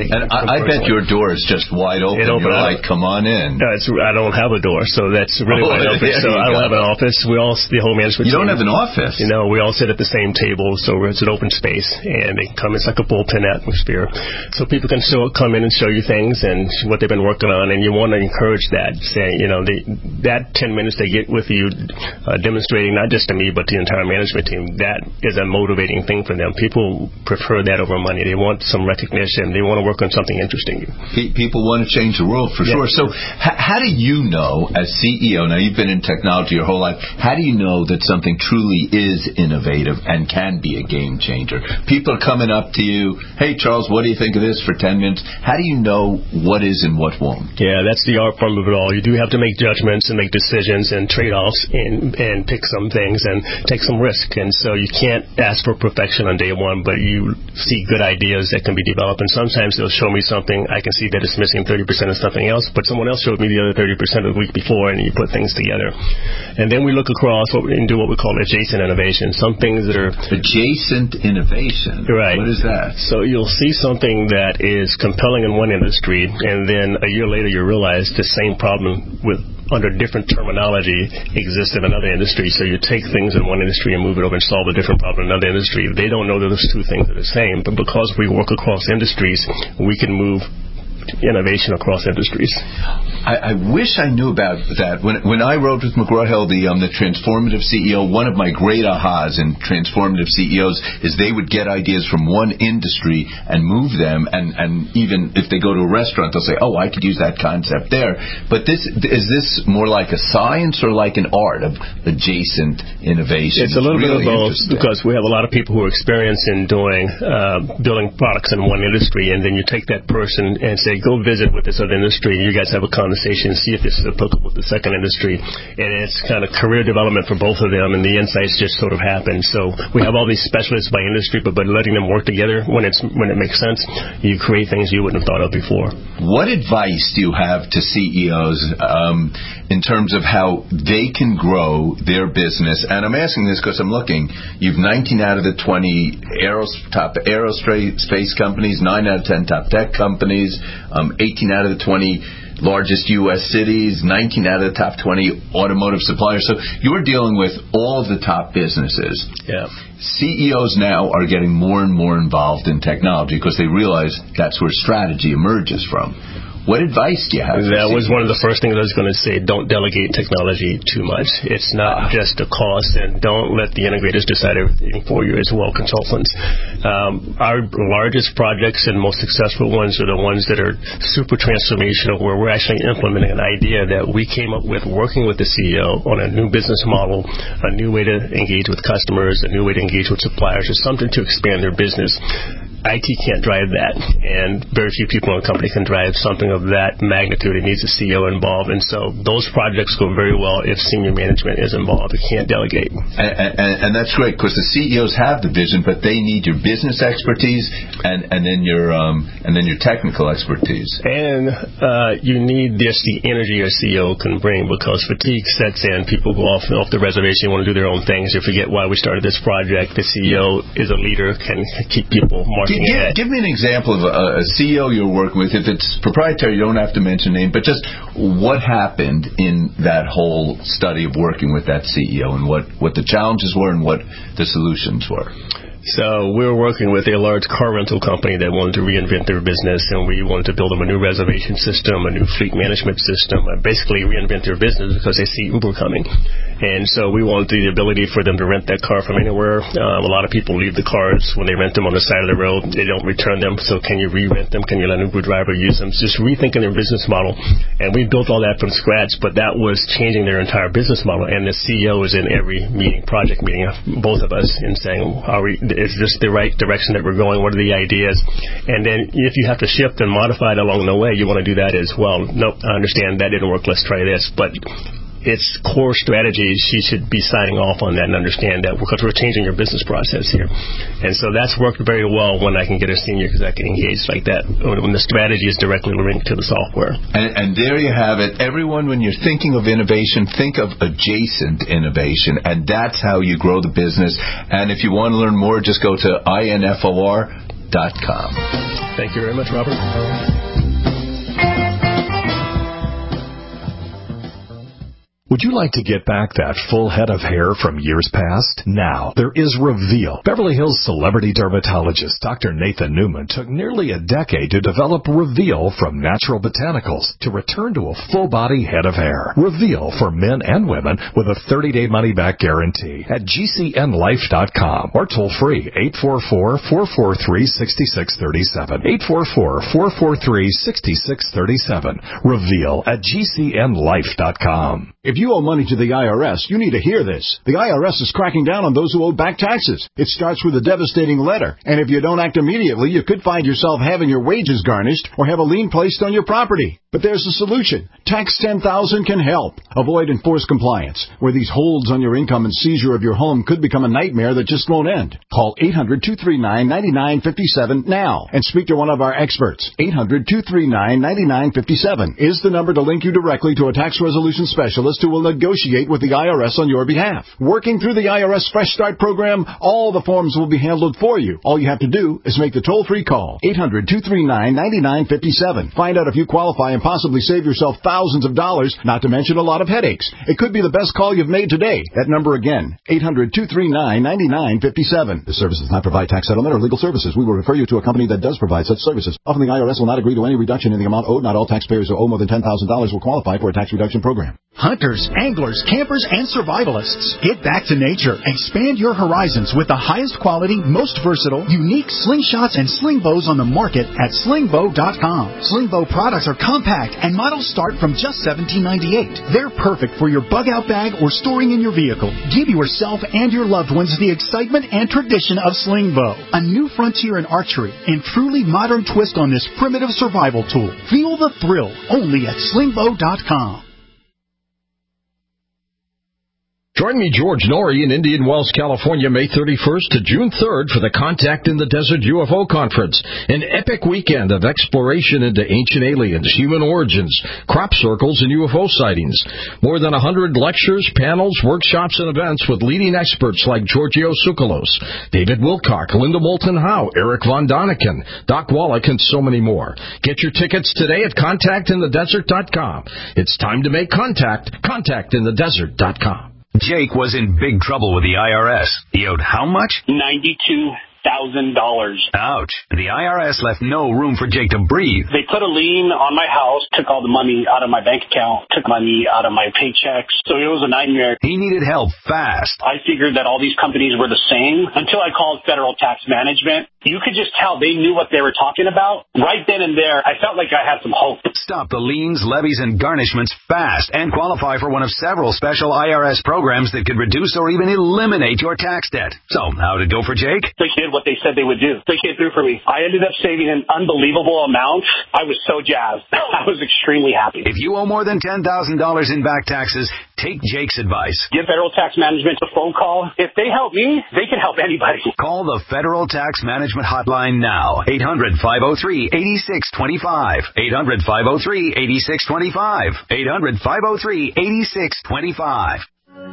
I bet your door is just wide open. You're like, come on in. I don't have a door, so that's really wide open. So I don't have an office. The whole management team. You don't have an office? No, we all sit at the same table, so it's an open space, and they come. It's like a bullpen atmosphere. So people can come in and show you things and what they've been working on, and you want to encourage that, saying, that 10 minutes they get with you, demonstrating not just to me but the entire management team, that is a motivating thing for them. People prefer that over money. They want some recognition. They want to work on something interesting. People want to change the world for sure. So how do you know, as CEO, now you've been in technology your whole life, how do you know that something truly is innovative and can be a game changer? People are coming up to you, hey Charles, what do you think of this for 10 minutes? How do you know what is and what won't? Yeah, that's the art form of it all. You do have to make judgments and make decisions and trade-offs and pick some things and take some risk. And so you can't ask for perfection on day one, but you see good ideas that can be developed. And sometimes they'll show me something. I can see that it's missing 30% of something else, but someone else showed me the other 30% of the week before, and you put things together. And then we look across and do what we call adjacent innovation. Some things that are... Adjacent innovation? Right. What is that? So you'll see something that is compelling in one industry, and then a year later you realize the same problem under different terminology exists in another industry. So you take things in one industry and move it over and solve a different problem in another industry. They don't know that those two things are the same, but because we work across industries, we can move innovation across industries. I wish I knew about that. When I wrote with McGraw-Hill, the Transformative CEO, one of my great ahas in Transformative CEOs is they would get ideas from one industry and move them, and even if they go to a restaurant, they'll say, oh, I could use that concept there. But is this more like a science or like an art of adjacent innovation? It's a little bit of both, because we have a lot of people who are experienced in building products in one industry, and then you take that person and say, go visit with this other industry. You guys have a conversation, see if this is applicable to the second industry. And it's kind of career development for both of them, and the insights just sort of happen. So we have all these specialists by industry, but by letting them work together when it makes sense, you create things you wouldn't have thought of before. What advice do you have to CEOs in terms of how they can grow their business? And I'm asking this because I'm looking. You've 19 out of the 20 top aerospace companies, 9 out of 10 top tech companies, 18 out of the 20 largest U.S. cities, 19 out of the top 20 automotive suppliers. So you're dealing with all of the top businesses. Yeah. CEOs now are getting more and more involved in technology because they realize that's where strategy emerges from. What advice do you have? That was one of the first things I was going to say. Don't delegate technology too much. It's not just a cost, and don't let the integrators decide everything for you as well, consultants. Our largest projects and most successful ones are the ones that are super transformational, where we're actually implementing an idea that we came up with working with the CEO on a new business model, a new way to engage with customers, a new way to engage with suppliers, or something to expand their business. IT can't drive that, and very few people in a company can drive something of that magnitude. It needs a CEO involved, and so those projects go very well if senior management is involved. It can't delegate. And that's great, because the CEOs have the vision, but they need your business expertise and then your technical expertise. And you need just the energy a CEO can bring, because fatigue sets in. People go off the reservation, want to do their own things. They forget why we started this project. The CEO is a leader, can keep people marching. Give me an example of a CEO you're working with. If it's proprietary, you don't have to mention name, but just what happened in that whole study of working with that CEO, and what the challenges were and what the solutions were. So we were working with a large car rental company that wanted to reinvent their business, and we wanted to build them a new reservation system, a new fleet management system, basically reinvent their business because they see Uber coming. And so we wanted the ability for them to rent that car from anywhere. A lot of people leave the cars when they rent them on the side of the road. They don't return them. So can you re-rent them? Can you let an Uber driver use them? It's just rethinking their business model. And we built all that from scratch, but that was changing their entire business model. And the CEO was in every meeting, project meeting, both of us, in saying, is this the right direction that we're going? What are the ideas? And then if you have to shift and modify it along the way, you want to do that as well. Nope, I understand that didn't work. Let's try this. But its core strategy, she should be signing off on that and understand that because we're changing your business process here. And so that's worked very well when I can get a senior because I can engage like that when the strategy is directly linked to the software. And there you have it. Everyone, when you're thinking of innovation, think of adjacent innovation, and that's how you grow the business. And if you want to learn more, just go to INFOR.com. Thank you very much, Robert. Would you like to get back that full head of hair from years past? Now, there is Reveal. Beverly Hills celebrity dermatologist Dr. Nathan Newman took nearly a decade to develop Reveal from natural botanicals to return to a full-body head of hair. Reveal for men and women with a 30-day money-back guarantee at GCNlife.com or toll-free 844-443-6637. 844-443-6637. Reveal at GCNlife.com. If you owe money to the IRS, you need to hear this. The IRS is cracking down on those who owe back taxes. It starts with a devastating letter, and if you don't act immediately, you could find yourself having your wages garnished or have a lien placed on your property. But there's a solution. Tax 10,000 can help. Avoid enforced compliance, where these holds on your income and seizure of your home could become a nightmare that just won't end. Call 800-239-9957 now and speak to one of our experts. 800-239-9957 is the number to link you directly to a tax resolution specialist who will negotiate with the IRS on your behalf. Working through the IRS Fresh Start program, all the forms will be handled for you. All you have to do is make the toll-free call. 800-239-9957. Find out if you qualify and possibly save yourself thousands of dollars, not to mention a lot of headaches. It could be the best call you've made today. That number again, 800-239-9957. This service does not provide tax settlement or legal services. We will refer you to a company that does provide such services. Often the IRS will not agree to any reduction in the amount owed. Not all taxpayers who owe more than $10,000 will qualify for a tax reduction program. Hunters, anglers, campers, and survivalists. Get back to nature. Expand your horizons with the highest quality, most versatile, unique slingshots and sling bows on the market at slingbow.com. Slingbow products are compact and models start from just $17.98. They're perfect for your bug-out bag or storing in your vehicle. Give yourself and your loved ones the excitement and tradition of Slingbow, a new frontier in archery and truly modern twist on this primitive survival tool. Feel the thrill only at slingbow.com. Join me, George Norrie, in Indian Wells, California, May 31st to June 3rd for the Contact in the Desert UFO Conference, an epic weekend of exploration into ancient aliens, human origins, crop circles, and UFO sightings. More than 100 lectures, panels, workshops, and events with leading experts like Giorgio Tsoukalos, David Wilcock, Linda Moulton Howe, Eric Von Daniken, Doc Wallach, and so many more. Get your tickets today at contactinthedesert.com. It's time to make contact. Contactinthedesert.com. Jake was in big trouble with the IRS. He owed how much? $92,000. Ouch. The IRS left no room for Jake to breathe. They put a lien on my house, took all the money out of my bank account, took money out of my paychecks. So it was a nightmare. He needed help fast. I figured that all these companies were the same until I called Federal Tax Management. You could just tell they knew what they were talking about. Right then and there, I felt like I had some hope. Stop the liens, levies, and garnishments fast and qualify for one of several special IRS programs that could reduce or even eliminate your tax debt. So, how did it go for Jake? They did what they said they would do. They came through for me. I ended up saving an unbelievable amount. I was so jazzed. I was extremely happy. If you owe more than $10,000 in back taxes, take Jake's advice. Give Federal Tax Management a phone call. If they help me, they can help anybody. Call the Federal Tax Management Hotline now. 800-503-8625. 800-503-8625. 800-503-8625.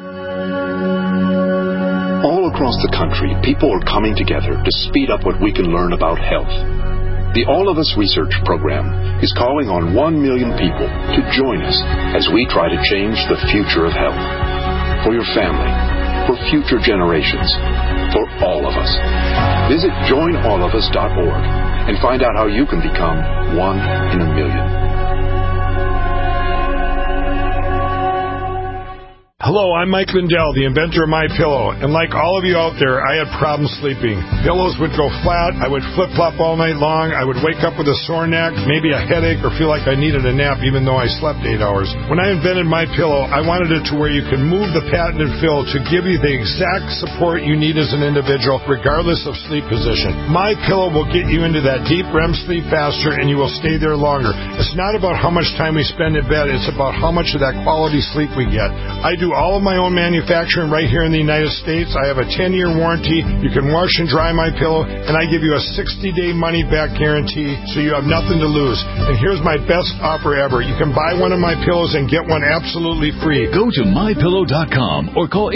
All across the country, people are coming together to speed up what we can learn about health. The All of Us Research Program is calling on 1 million people to join us as we try to change the future of health. For your family, for future generations, for all of us. Visit joinallofus.org and find out how you can become one in a million. Hello, I'm Mike Lindell, the inventor of MyPillow, and like all of you out there, I had problems sleeping. Pillows would go flat, I would flip-flop all night long, I would wake up with a sore neck, maybe a headache, or feel like I needed a nap even though I slept 8 hours. When I invented MyPillow, I wanted it to where you can move the patented fill to give you the exact support you need as an individual, regardless of sleep position. MyPillow will get you into that deep REM sleep faster, and you will stay there longer. It's not about how much time we spend in bed, it's about how much of that quality sleep we get. I do all of my own manufacturing right here in the United States. I have a 10-year warranty. You can wash and dry MyPillow, and I give you a 60-day money-back guarantee, so you have nothing to lose. And here's my best offer ever. You can buy one of my pillows and get one absolutely free. Go to MyPillow.com or call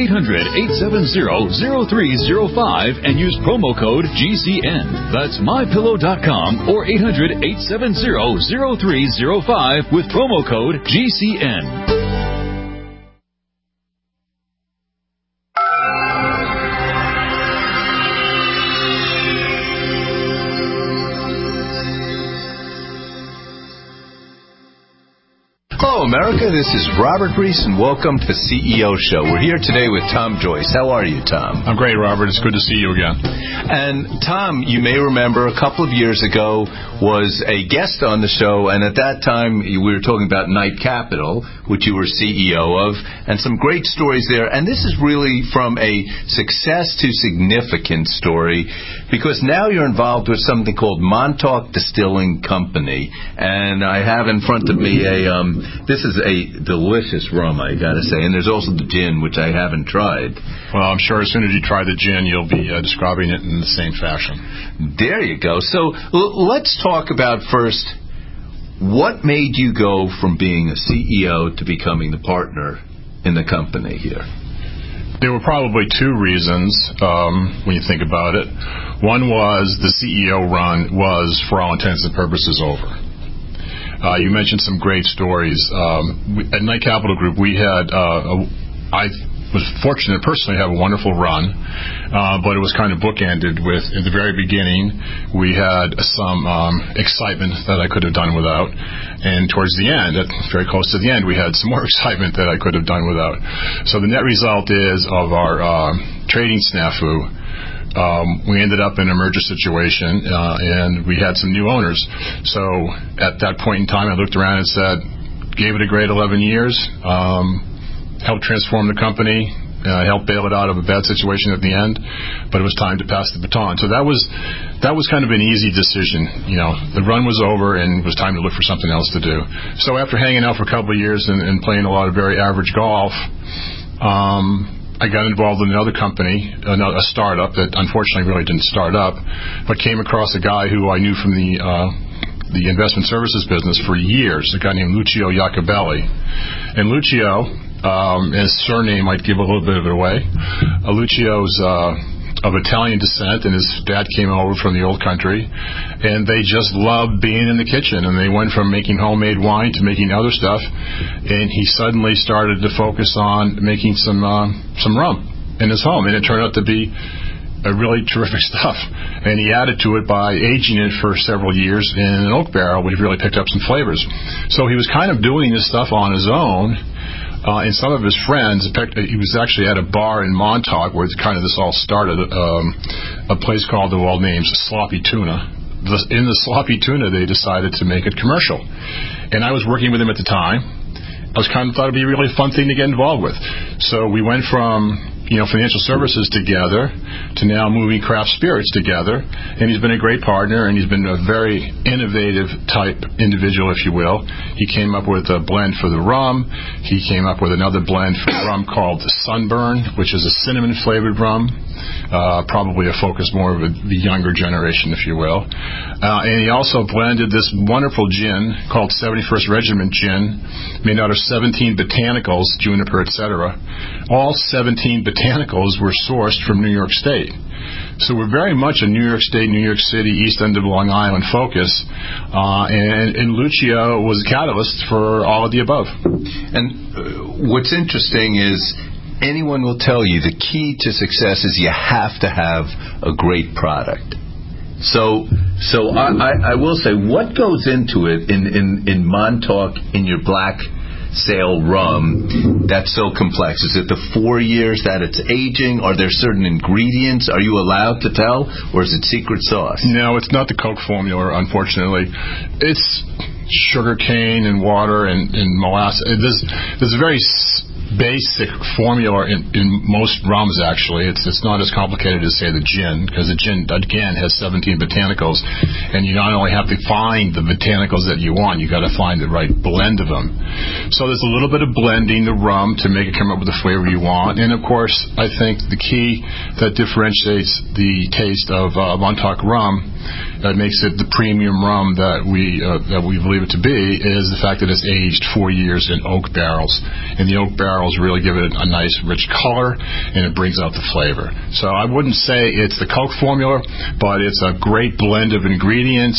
800-870-0305 and use promo code GCN. That's MyPillow.com or 800-870-0305 with promo code GCN. Hello, America. This is Robert Reese, and welcome to the CEO Show. We're here today with Tom Joyce. How are you, Tom? I'm great, Robert. It's good to see you again. And, Tom, you may remember a couple of years ago was a guest on the show, and at that time we were talking about Knight Capital, which you were CEO of, and some great stories there. And this is really from a success to significant story, because now you're involved with something called Montauk Distilling Company. And I have in front of me this is a delicious rum, I gotta say, and there's also the gin, which I haven't tried. Well, I'm sure as soon as you try the gin, you'll be describing it in the same fashion. There you go. So let's talk about first, what made you go from being a CEO to becoming the partner in the company here? There were probably two reasons when you think about it. One was the CEO run was, for all intents and purposes, over. You mentioned some great stories. At Knight Capital Group, we had, I was fortunate personally to have a wonderful run, but it was kind of bookended with, in the very beginning, we had some excitement that I could have done without. And towards the end, very close to the end, we had some more excitement that I could have done without. So the net result is of our trading snafu, we ended up in a merger situation, and we had some new owners. So at that point in time, I looked around and said, gave it a great 11 years, helped transform the company, helped bail it out of a bad situation at the end, but it was time to pass the baton. So that was kind of an easy decision. You know, the run was over, and it was time to look for something else to do. So after hanging out for a couple of years and playing a lot of very average golf, I got involved in another company, a startup that unfortunately really didn't start up, but came across a guy who I knew from the investment services business for years, a guy named Lucio Iacobelli. And Lucio, his surname might give a little bit of it away. Lucio's of Italian descent, and his dad came over from the old country, and they just loved being in the kitchen, and they went from making homemade wine to making other stuff, and he suddenly started to focus on making some rum in his home, and it turned out to be a really terrific stuff. And he added to it by aging it for several years in an oak barrel, which really picked up some flavors. So he was kind of doing this stuff on his own. And some of his friends, in fact, he was actually at a bar in Montauk where kind of this all started, a place called, of all names, Sloppy Tuna. In the Sloppy Tuna, they decided to make it commercial. And I was working with him at the time. I thought it'd be a really fun thing to get involved with. So we went from financial services together to now moving craft spirits together. And he's been a great partner, and he's been a very innovative type individual, if you will. He came up with a blend for the rum. He came up with another blend for rum called Sunburn, which is a cinnamon-flavored rum, probably a focus more of the younger generation, if you will. And he also blended this wonderful gin called 71st Regiment Gin, made out of 17 botanicals, juniper, etc. All 17 botanicals were sourced from New York State. So we're very much a New York State, New York City, East End of Long Island focus, and Lucio was a catalyst for all of the above. And what's interesting is anyone will tell you the key to success is you have to have a great product. So I will say, what goes into it in Montauk, in your black sail rum, that's so complex? Is it the 4 years that it's aging? Are there certain ingredients? Are you allowed to tell, or is it secret sauce? No, it's not the Coke formula, unfortunately. It's sugar cane and water and molasses. There's a very basic formula in most rums, actually. It's not as complicated as, say, the gin, because the gin, again, has 17 botanicals, and you not only have to find the botanicals that you want, you got to find the right blend of them. So there's a little bit of blending the rum to make it come up with the flavor you want, and of course, I think the key that differentiates the taste of Montauk rum, that makes it the premium rum that we believe it to be, is the fact that it's aged 4 years in oak barrels, and the oak barrels really give it a nice rich color, and it brings out the flavor. So I wouldn't say it's the Coke formula, but it's a great blend of ingredients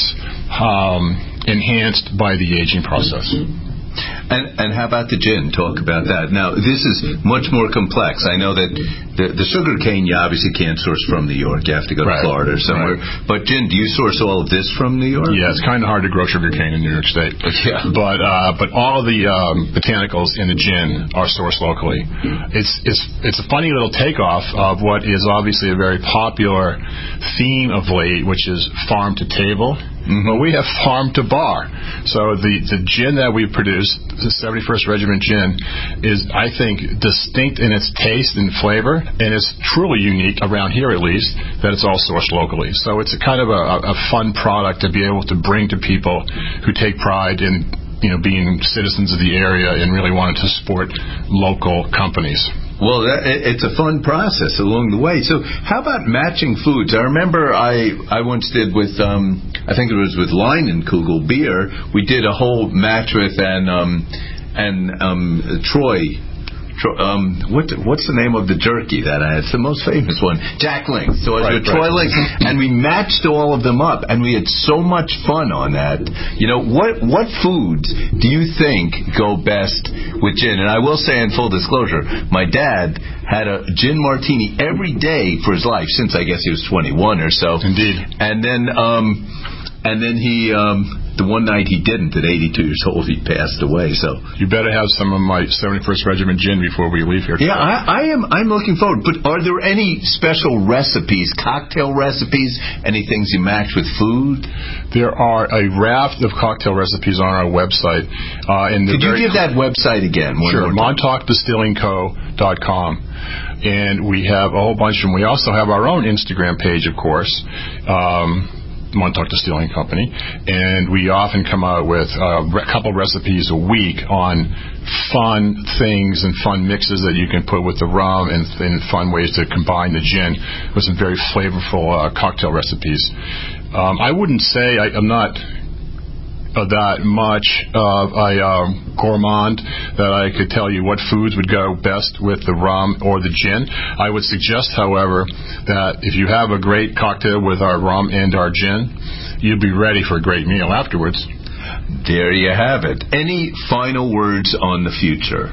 enhanced by the aging process. And how about the gin? Talk about that. Now, this is much more complex. I know that the sugar cane you obviously can't source from New York. You have to go to Florida or somewhere. Right. But gin, do you source all of this from New York? Yeah, it's kind of hard to grow sugar cane in New York State. Yeah. But all of the botanicals in the gin are sourced locally. It's a funny little takeoff of what is obviously a very popular theme of late, which is farm to table. Mm-hmm. Well, we have farm to bar. So the gin that we produce, the 71st Regiment gin, is, I think, distinct in its taste and flavor, and it's truly unique, around here at least, that it's all sourced locally. So it's a kind of a fun product to be able to bring to people who take pride in being citizens of the area and really wanting to support local companies. Well, it's a fun process along the way. So how about matching foods? I remember I once did with, I think it was with Leinenkugel beer, we did a whole match with, Troy. What's the name of the jerky that I had? It's the most famous one. Jack Links. So it was with Troy Links. And we matched all of them up, and we had so much fun on that. What foods do you think go best with gin? And I will say, in full disclosure, my dad had a gin martini every day for his life, since I guess he was 21 or so. Indeed. And then he... the one night he didn't, at 82 years old, he passed away. So you better have some of my 71st Regiment gin before we leave here. Yeah, I'm looking forward. But are there any special recipes, cocktail recipes, any things you match with food? There are a raft of cocktail recipes on our website. Could you give that website again? Sure, MontaukDistillingCo.com. And we have a whole bunch of them. We also have our own Instagram page, of course. Montauk Distilling Company, and we often come out with a couple recipes a week on fun things and fun mixes that you can put with the rum, and fun ways to combine the gin with some very flavorful cocktail recipes. I wouldn't say I'm not that much of a gourmand that I could tell you what foods would go best with the rum or the gin. I would suggest, however, that if you have a great cocktail with our rum and our gin, you'll be ready for a great meal afterwards. There you have it. Any final words on the future?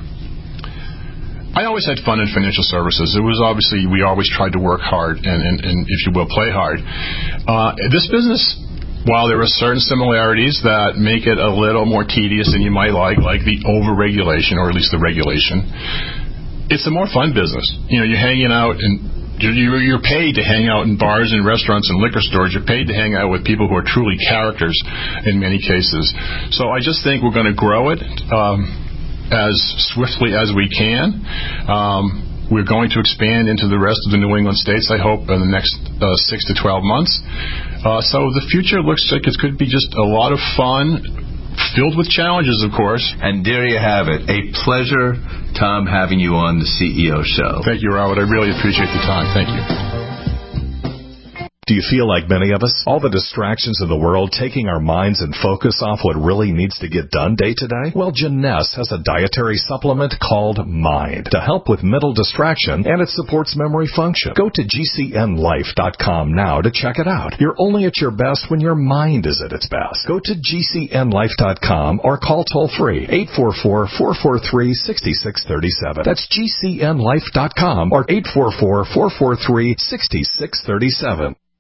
I always had fun in financial services. It was obviously, we always tried to work hard and if you will, play hard. This business, while there are certain similarities that make it a little more tedious than you might like the over-regulation, or at least the regulation, it's a more fun business. You're hanging out, and you're paid to hang out in bars and restaurants and liquor stores. You're paid to hang out with people who are truly characters in many cases. So I just think we're going to grow it as swiftly as we can. We're going to expand into the rest of the New England states, I hope, in the next 6 to 12 months. So the future looks like it could be just a lot of fun, filled with challenges, of course. And there you have it. A pleasure, Tom, having you on the CEO Show. Thank you, Robert. I really appreciate the time. Thank you. Do you feel like many of us? All the distractions in the world taking our minds and focus off what really needs to get done day to day? Well, Jeunesse has a dietary supplement called Mind to help with mental distraction, and it supports memory function. Go to GCNlife.com now to check it out. You're only at your best when your mind is at its best. Go to GCNlife.com or call toll-free 844-443-6637. That's GCNlife.com or 844-443-6637.